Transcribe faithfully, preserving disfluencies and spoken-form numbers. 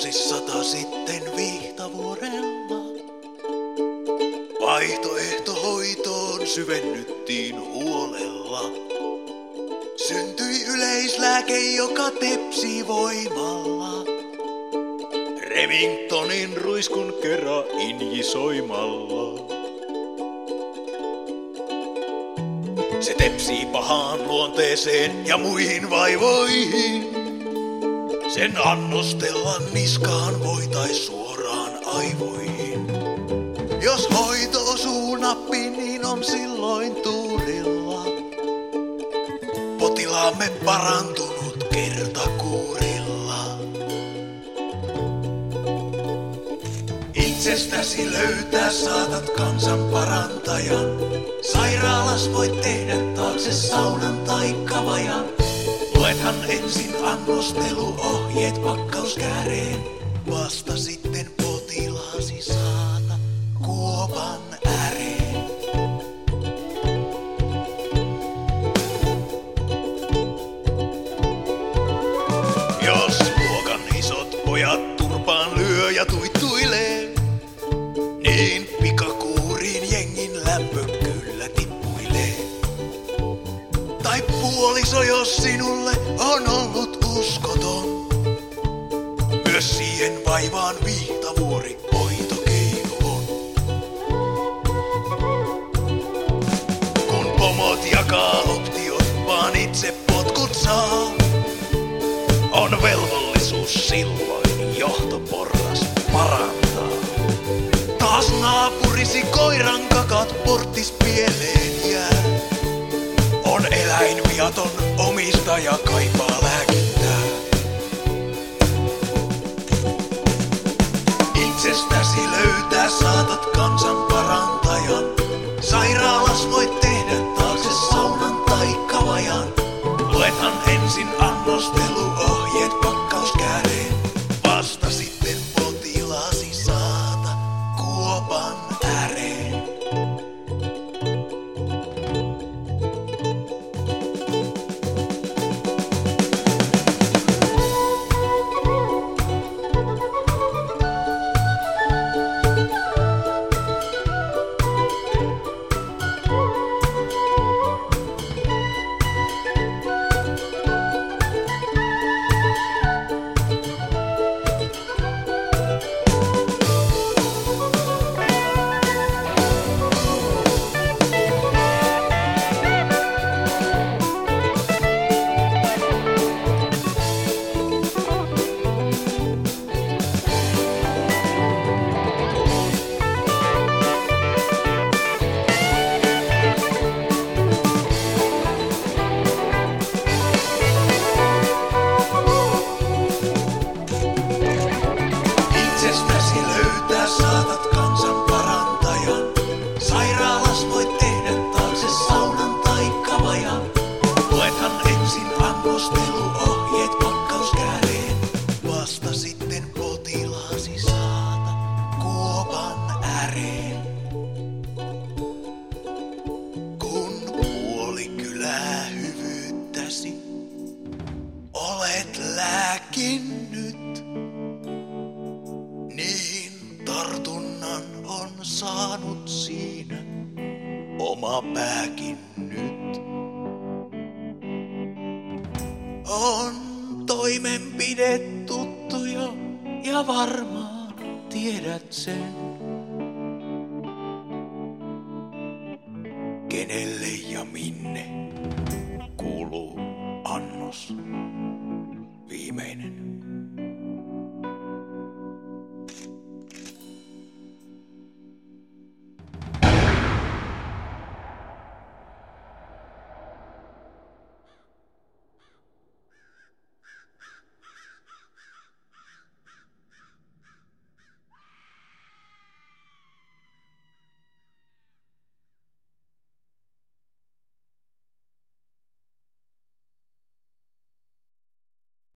vuosisata sitten Vihtavuorella. Vaihtoehtohoitoon syvennyttiin huolella. Syntyi yleislääke, joka tepsi voimalla. Remingtonin ruiskun kerran injisoimalla. Se tepsii pahaan luonteeseen ja muihin vaivoihin. Sen annostella niskaan voitais suoraan aivoihin. Jos hoito osuu nappiin, niin on silloin tuurilla. Potilaamme parantunut kertakuurilla. Itsestäsi löytää saatat kansan parantajan. Sairaalas voit tehdä taakse saunan tai kavajan. Luethan ensin annosteluohjeet pakkauskääreen. Vasta sitten potilaasi saata kuopan ääreen. Jos luokan isot pojat turpaan lyö ja tuittuilee, niin pikakuuriin jengin lämpö kyllä tippuilee. Tai puoliso, jos sinulle on ollut uskoton, myös siihen vaivaan Vihtavuori hoitokeino on. Kun pomot jakaa optiot, vaan itse potkut saa, on velvollisuus silloin johtoporras parantaa. Taas naapurisi koiran kakat porttis pieleen jää. On eläin viaton, omistaja kaipaa lääkintää. Itsestäsi löytää saatat kansan parantajan. Sairaalas voit tehdä taakse saunan tai kavajan. Luethan ensin annosteluohjeet pakkauskääreen. Vasta sitten potilaasi saata kuopan ääreen. Itsestäsi löytää saatat kansan parantajan. Sairaalas voit tehdä taakse saunan tai kavajan. Luethan ensin annosteluohjeet pakkauskääreen. Vasta sitten potilaasi saata kuopan ääreen. Kun puoli kylää hyvyyttäsi olet lääkinnyt, niin tartunnan on saanut siinä oma pääkin nyt. On toimenpide tuttu jo ja varmaan tiedät sen. Kenelle ja minne kuuluu annos viimeinen.